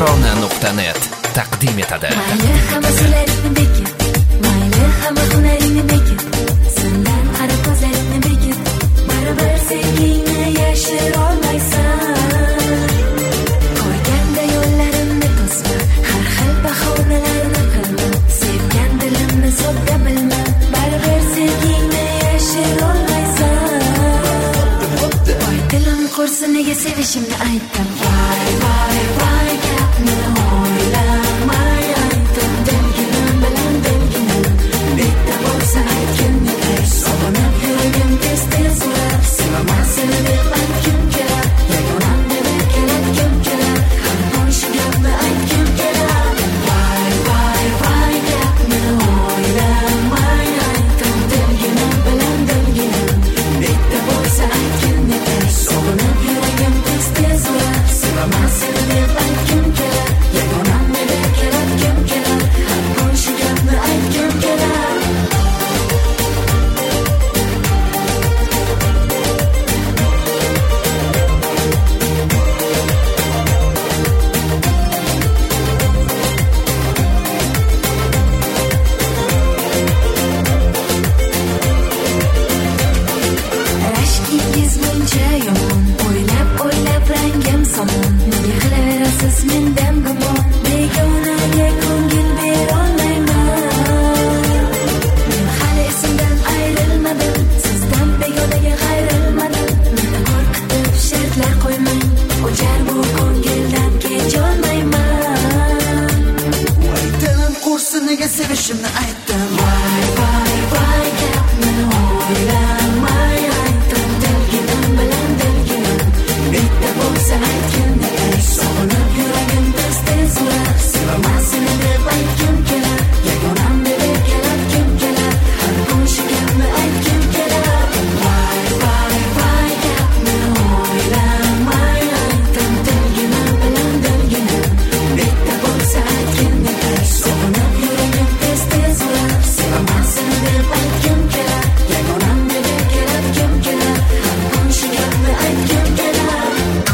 tarona.net taqdim etadi. Mayli hamma so'zlaringni bekit, mayli hamma hunaringni bekit, sendan qara ko'zlaringni bekit, baribir sevgingni yashirolmaysan. Ko'rganda yo'llarimni to'sma, har xil bahonalarni qilma, sevgan dilimni sodda bilma, baribir sevgingni yashirolmaysan. Voy dilim qursin, nega sevishimni aytdim. Voy gapni o'ylamay aytdim, delginim bilan delginim, bitta bo'lsa aytgimni tez, sog'inib yuragim tez-tez urab, sevaman seni deb aytgim kelar, yagonam deb kelayotgim kelar, har shu gapni aytgim kelar. Voy gapni o'ylamay aytdim, delginim bilan delginim, bitta bo'lsa aytgimni tez, sog'inib yuragim tez-tez urab, sevaman seni deb aytgim kelar, yagonam deb kelayotgim kelar, har shu gapni aytgim kelar. Rashkingiz buncha yomon, o'ylab rangim somon, nega qilaverasiz mendan gumon, begonaga ko'ngil berolmayman. Men hali esimdan ayrilmadim, sizdan begonaga qayrilmadim, meni qo'rqitib shartlar qo'ymang, o'jar bu ko'ngildan kecholmayman. Voy dilim qursin, nega sevishimni aytdim. Voy gapni o'ylamay aytdim, delginim bilan delginim, bitta bo'lsa aytgimni tez, sog'inib yuragim tez-tez urab, sevaman seni deb aytgim kelar, yagonam deb kelayotgim kelar, har shu gapni aytgim kelar. Voy gapni o'ylamay aytdim, delginim bilan delginim, bitta bo'lsa aytgimni tez, sog'inib yuragim tez-tez urab, sevaman seni deb aytgim kelar, yagonam deb kelayotgim kelar, har shu gapni aytgim kelar.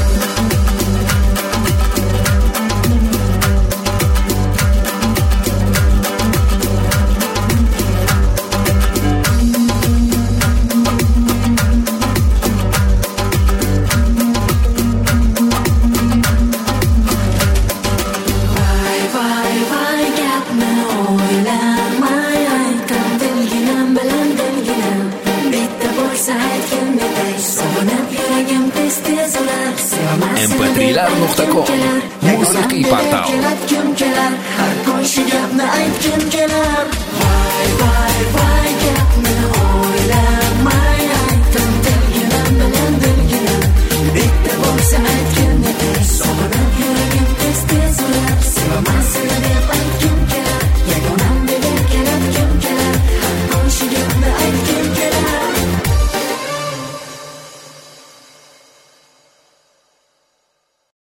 Voy gapni o'ylamay aytdim, delginim bilan delginim, bitta bo'lsa aytgimni tez, sog'inib yuragim tez-tez urab, sevaman seni deb mp3lar.com musiqiy portal. kelayotgim kelar, har shu gapni aytgim kelar. Voy gap